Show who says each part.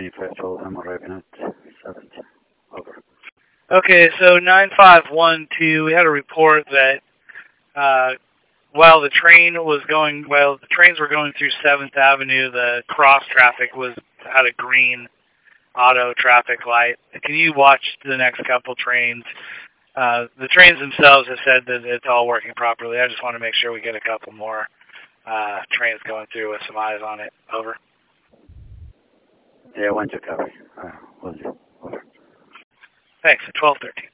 Speaker 1: Manufacturer, I'm arriving at 7. Over.
Speaker 2: Okay, so 9512, we had a report that while the trains were going through 7th Avenue, the cross traffic had a green auto traffic light. Can you watch the next couple trains? The trains themselves have said that it's all working properly. I just want to make sure we get a couple more trains going through with some eyes on it. Over.
Speaker 1: Yeah, 1 to copy. Will do. Over.
Speaker 2: Thanks. 1213.